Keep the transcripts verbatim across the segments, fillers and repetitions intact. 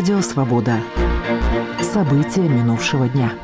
Радио «Свобода». События минувшего дня.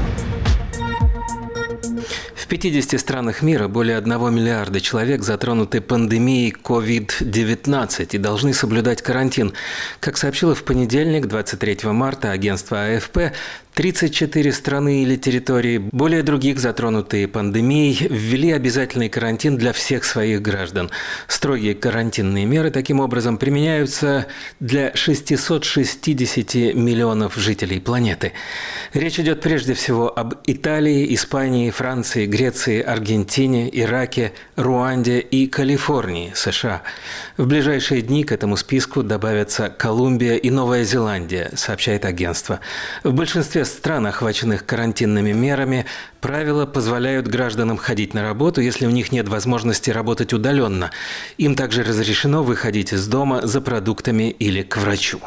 В пятидесяти странах мира более одного миллиарда человек затронуты пандемией ковид девятнадцать и должны соблюдать карантин. Как сообщило в понедельник, двадцать третьего марта, агентство А Эф Пэ, тридцать четыре страны или территории, более других затронутые пандемией, ввели обязательный карантин для всех своих граждан. Строгие карантинные меры таким образом применяются для шестисот шестидесяти миллионов жителей планеты. Речь идет прежде всего об Италии, Испании, Франции, Греции, Аргентине, Ираке, Руанде и Калифорнии, США. В ближайшие дни к этому списку добавятся Колумбия и Новая Зеландия, сообщает агентство. В большинстве стран, охваченных карантинными мерами, правила позволяют гражданам ходить на работу, если у них нет возможности работать удаленно. Им также разрешено выходить из дома за продуктами или к врачу.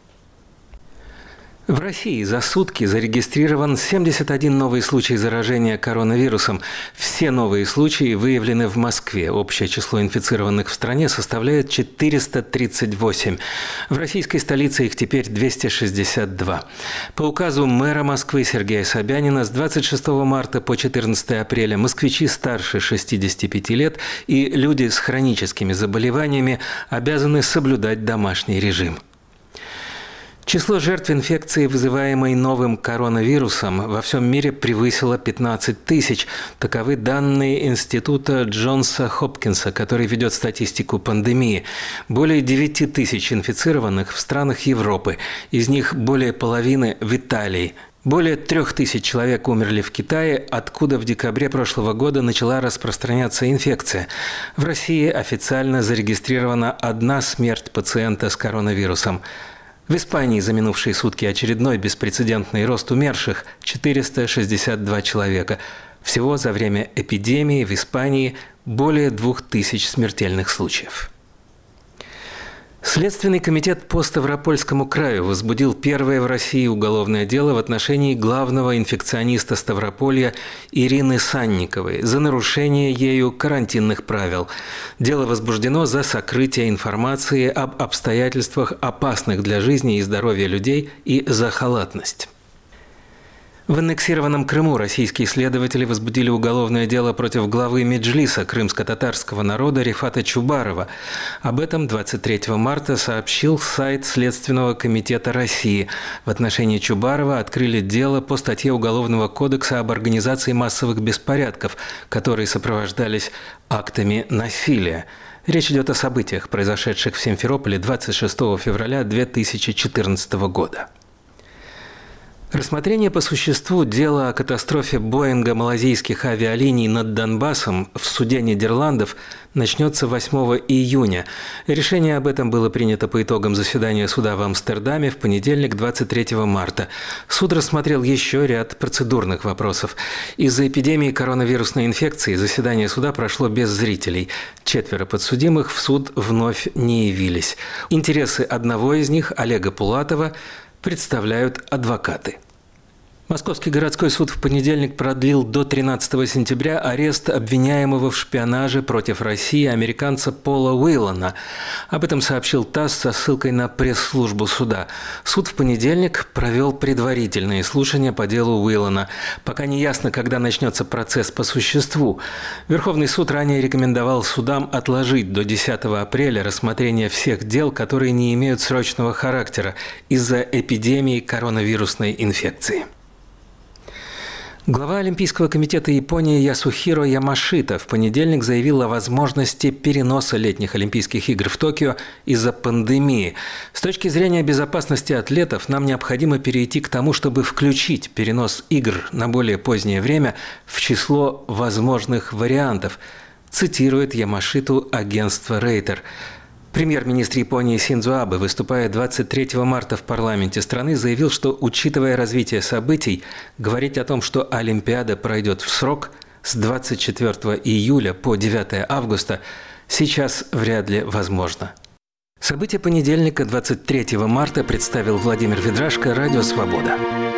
В России за сутки зарегистрирован семьдесят один новый случай заражения коронавирусом. Все новые случаи выявлены в Москве. Общее число инфицированных в стране составляет четыреста тридцать восемь. В российской столице их теперь двести шестьдесят два. По указу мэра Москвы Сергея Собянина с двадцать шестого марта по четырнадцатого апреля москвичи старше шестидесяти пяти лет и люди с хроническими заболеваниями обязаны соблюдать домашний режим. Число жертв инфекции, вызываемой новым коронавирусом, во всем мире превысило пятнадцать тысяч. Таковы данные Института Джонса Хопкинса, который ведет статистику пандемии. Более девяти тысяч инфицированных в странах Европы, из них более половины в Италии. Более трех тысяч человек умерли в Китае, откуда в декабре прошлого года начала распространяться инфекция. В России официально зарегистрирована одна смерть пациента с коронавирусом. В Испании за минувшие сутки очередной беспрецедентный рост умерших – четыреста шестьдесят два человека. Всего за время эпидемии в Испании более двух тысяч смертельных случаев. Следственный комитет по Ставропольскому краю возбудил первое в России уголовное дело в отношении главного инфекциониста Ставрополья Ирины Санниковой за нарушение ею карантинных правил. Дело возбуждено за сокрытие информации об обстоятельствах, опасных для жизни и здоровья людей, и за халатность. В аннексированном Крыму российские следователи возбудили уголовное дело против главы Меджлиса крымско-татарского народа Рифата Чубарова. Об этом двадцать третьего марта сообщил сайт Следственного комитета России. В отношении Чубарова открыли дело по статье Уголовного кодекса об организации массовых беспорядков, которые сопровождались актами насилия. Речь идет о событиях, произошедших в Симферополе двадцать шестого февраля две тысячи четырнадцатого года. Рассмотрение по существу дела о катастрофе Боинга малазийских авиалиний над Донбассом в суде Нидерландов начнется восьмого июня. Решение об этом было принято по итогам заседания суда в Амстердаме в понедельник, двадцать третьего марта. Суд рассмотрел еще ряд процедурных вопросов. Из-за эпидемии коронавирусной инфекции заседание суда прошло без зрителей. Четверо подсудимых в суд вновь не явились. Интересы одного из них, Олега Пулатова, представляют адвокаты. Московский городской суд в понедельник продлил до тринадцатого сентября арест обвиняемого в шпионаже против России американца Пола Уиллана. Об этом сообщил ТАСС со ссылкой на пресс-службу суда. Суд в понедельник провел предварительные слушания по делу Уиллана. Пока не ясно, когда начнется процесс по существу. Верховный суд ранее рекомендовал судам отложить до десятого апреля рассмотрение всех дел, которые не имеют срочного характера из-за эпидемии коронавирусной инфекции. Глава Олимпийского комитета Японии Ясухиро Ямашита в понедельник заявил о возможности переноса летних Олимпийских игр в Токио из-за пандемии. С точки зрения безопасности атлетов нам необходимо перейти к тому, чтобы включить перенос игр на более позднее время в число возможных вариантов, цитирует Ямашиту агентство Рейтер. Премьер-министр Японии Синдзо Абе, выступая двадцать третьего марта в парламенте страны, заявил, что, учитывая развитие событий, говорить о том, что Олимпиада пройдет в срок с двадцать четвёртого июля по девятого августа, сейчас вряд ли возможно. События понедельника, двадцать третьего марта, представил Владимир Ведрашко, Радио «Свобода».